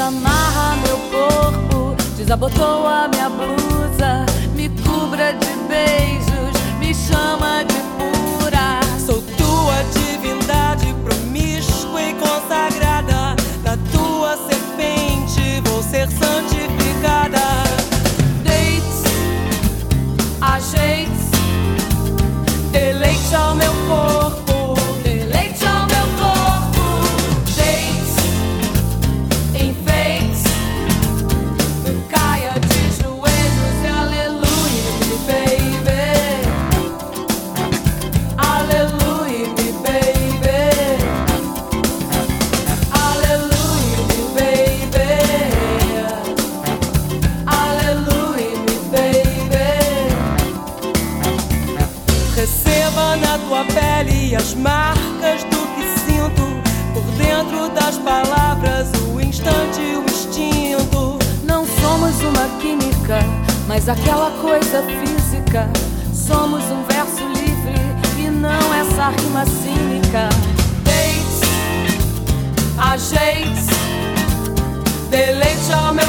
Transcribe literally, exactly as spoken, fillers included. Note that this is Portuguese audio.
desamarra meu corpo, desabotoa minha blusa, me cubra de beijos, me chama de pura. Sou tua divindade promíscua e consagrada, na tua serpente vou ser santificada. Deite, ajeite, deleite ao meu corpo, deleite ao meu corpo. Deite, enfeite, caia de joelhos e aleluia, baby. Aleluia, baby. Aleluia, baby. Aleluia, baby. Receba na tua pele as marcas do que sinto, por dentro das palavras o instante e o instinto. Não somos uma química, mas aquela coisa física. Somos um verso livre e não essa rima cínica. Deite, ajeite, deleite ao meu